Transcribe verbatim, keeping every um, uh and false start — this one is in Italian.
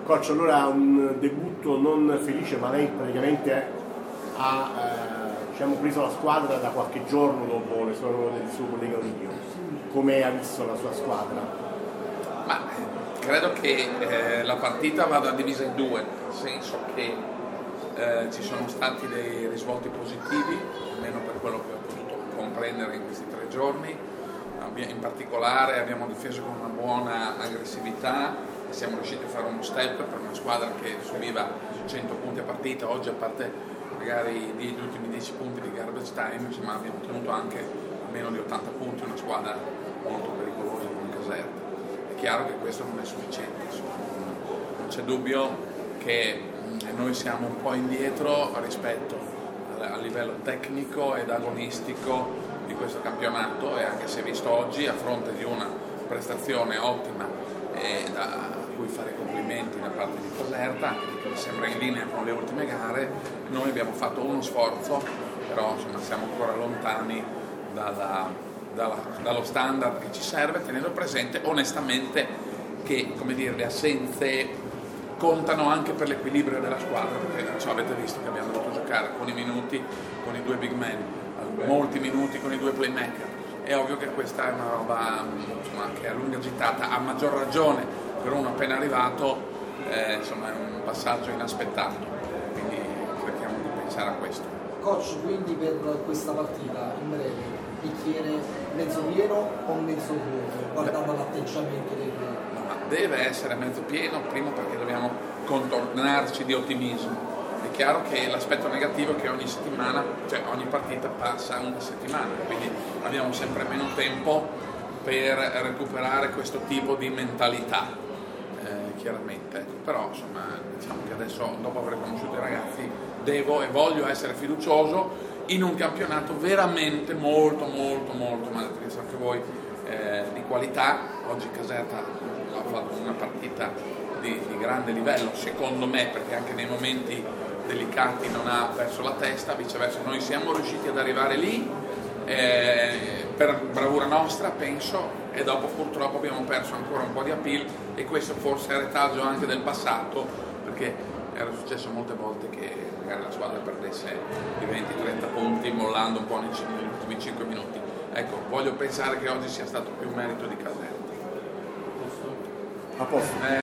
Coach, allora un debutto non felice, ma lei praticamente ha eh, diciamo, preso la squadra da qualche giorno dopo le sue del suo collega Ovidio. Come ha visto la sua squadra? Ma credo che eh, la partita vada divisa in due, nel senso che eh, ci sono stati dei risvolti positivi, almeno per quello che ho potuto comprendere in questi tre giorni. In particolare abbiamo difeso con una buona aggressività e siamo riusciti a fare uno step per una squadra che subiva cento punti a partita. Oggi, a parte magari gli ultimi dieci punti di garbage time, insomma, abbiamo tenuto anche a meno di ottanta punti una squadra molto pericolosa come Caserta. È chiaro che questo non è sufficiente, insomma. Non c'è dubbio che noi siamo un po' indietro rispetto a livello tecnico ed agonistico di questo campionato, e anche se visto oggi, a fronte di una prestazione ottima e da cui fare complimenti da parte di Caserta, anche perché mi sembra in linea con le ultime gare, noi abbiamo fatto uno sforzo, però insomma siamo ancora lontani dalla, dalla, dallo standard che ci serve, tenendo presente onestamente che, come dire, le assenze contano anche per l'equilibrio della squadra, perché non so, avete visto che abbiamo dovuto giocare con i minuti con i due big man, molti minuti con i due playmaker. È ovvio che questa è una roba, insomma, che è a lunga gittata, a maggior ragione per uno appena arrivato, eh, insomma, è un passaggio inaspettato, quindi cerchiamo di pensare a questo. Coach, quindi per questa partita, in breve, bicchiere mezzo pieno o mezzo vuoto, guardando l'atteggiamento dei due? No, ma deve essere mezzo pieno, primo perché dobbiamo contornarci di ottimismo. È chiaro che l'aspetto negativo è che ogni settimana, cioè ogni partita passa una settimana, quindi abbiamo sempre meno tempo per recuperare questo tipo di mentalità, eh, chiaramente. Ecco, però insomma, diciamo che adesso, dopo aver conosciuto i ragazzi, devo e voglio essere fiducioso in un campionato veramente molto molto molto, ma perché so che voi, eh, di qualità. Oggi Caserta ha fatto una partita di, di grande livello, secondo me, perché anche nei momenti delicati non ha perso la testa, viceversa noi siamo riusciti ad arrivare lì eh, per bravura nostra, penso, e dopo purtroppo abbiamo perso ancora un po' di appeal, e questo forse è retaggio anche del passato, perché era successo molte volte che magari la squadra perdesse di venti trenta punti mollando un po' nei ultimi cinque minuti. Ecco, voglio pensare che oggi sia stato più merito di Caserta. A posto.